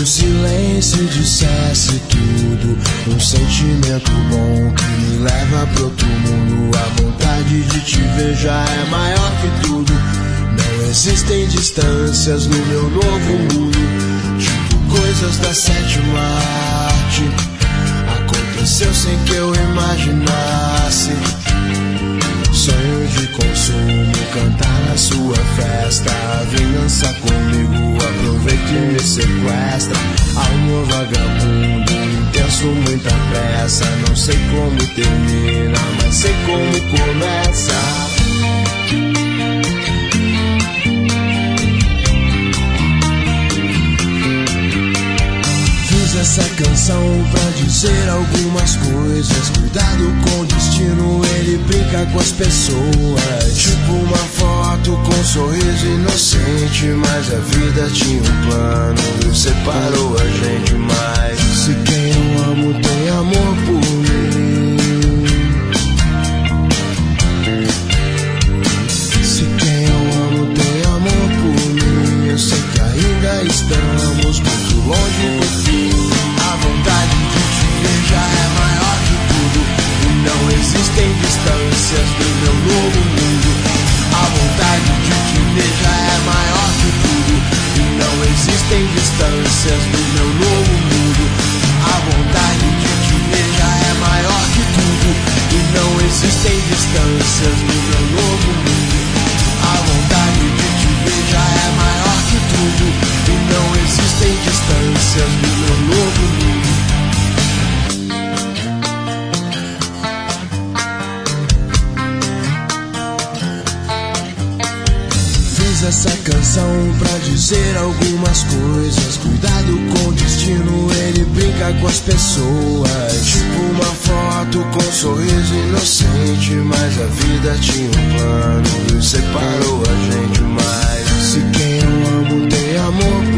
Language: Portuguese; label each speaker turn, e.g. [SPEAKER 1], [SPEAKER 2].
[SPEAKER 1] o silêncio dissesse tudo, um sentimento bom que me leva pro outro mundo. A vontade de te ver já é maior que tudo. Não existem distâncias no meu novo mundo, tipo coisas da sétima arte. Aconteceu sem que eu imaginasse. Sonho de consumo, cantar na sua festa. A vingança comigo, aproveita e me sequestra. Alma vagabundo, intenso, muita pressa. Não sei como termina, mas sei como começa. Essa canção pra dizer algumas coisas. Cuidado com o destino, ele brinca com as pessoas. Tipo uma foto com um sorriso inocente, mas a vida tinha um plano e separou a gente mais. Se quem eu amo tem amor por mim, se quem eu amo tem amor por mim, eu sei que ainda estamos muito longe do fim. A vontade de te ver já é maior que tudo, e não existem distâncias no meu novo mundo. A vontade de te ver já é maior que tudo, e não existem distâncias no meu novo mundo. A vontade de te ver já é maior que tudo, e não existem distâncias no meu novo mundo. A vontade de te ver já é maior que tudo, e não existem distâncias no meu novo mundo. Essa canção pra dizer algumas coisas. Cuidado com o destino, ele brinca com as pessoas. Tipo uma foto com um sorriso inocente, mas a vida tinha um plano e separou a gente mais. Se quem eu amo tem amor